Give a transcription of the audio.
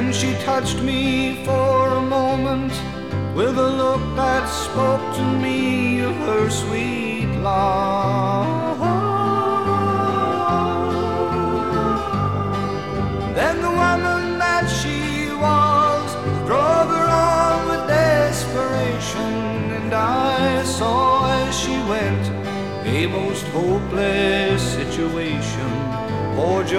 Then she touched me for a moment with a look that spoke to me of her sweet love. Then the woman that she was drove her on with desperation, and I saw as she went a most hopeless situation. Poor